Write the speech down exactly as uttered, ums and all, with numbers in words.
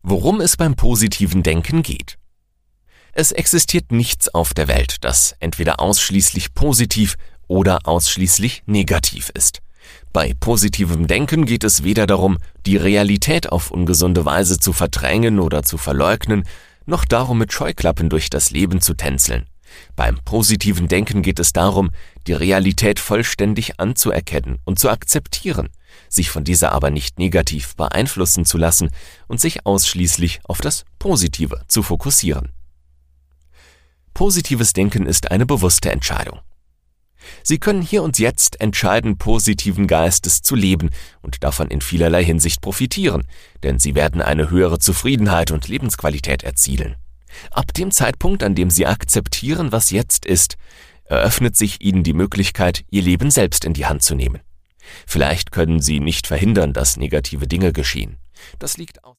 Worum es beim positiven Denken geht. Es existiert nichts auf der Welt, das entweder ausschließlich positiv oder ausschließlich negativ ist. Bei positivem Denken geht es weder darum, die Realität auf ungesunde Weise zu verdrängen oder zu verleugnen, noch darum, mit Scheuklappen durch das Leben zu tänzeln. Beim positiven Denken geht es darum, die Realität vollständig anzuerkennen und zu akzeptieren, sich von dieser aber nicht negativ beeinflussen zu lassen und sich ausschließlich auf das Positive zu fokussieren. Positives Denken ist eine bewusste Entscheidung. Sie können hier und jetzt entscheiden, positiven Geistes zu leben und davon in vielerlei Hinsicht profitieren, denn Sie werden eine höhere Zufriedenheit und Lebensqualität erzielen. Ab dem Zeitpunkt, an dem Sie akzeptieren, was jetzt ist, eröffnet sich Ihnen die Möglichkeit, Ihr Leben selbst in die Hand zu nehmen. Vielleicht können Sie nicht verhindern, dass negative Dinge geschehen. Das liegt aus